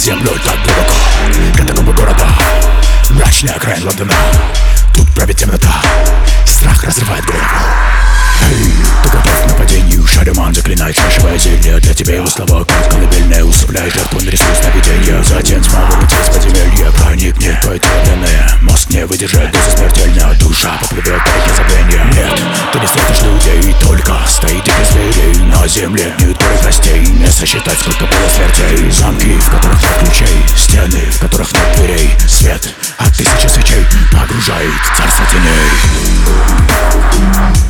землю так глубоко. Катакомбы города, мрачная окраин Лондона. Тут правит темнота, страх разрывает голову. Эй, ты готов к нападению? Шариман заклинает шашевое зелье. Для тебя его слова как колыбельная. Усыпляет жертву на ресурс сновидения. Затем тьма вылетит из подземелья. Проникнет твои травленные. Мозг не выдержит дозы смертельно. Душа поплывет по реке забвения. Нет, ты не встретишь людей, только стоит диких зверей. На земле нет горы костей. Не сосчитать, сколько было смертей. Замки, в которых нет ключей. Стены, в которых нет дверей. Свет от тысячи свечей погружает царство теней.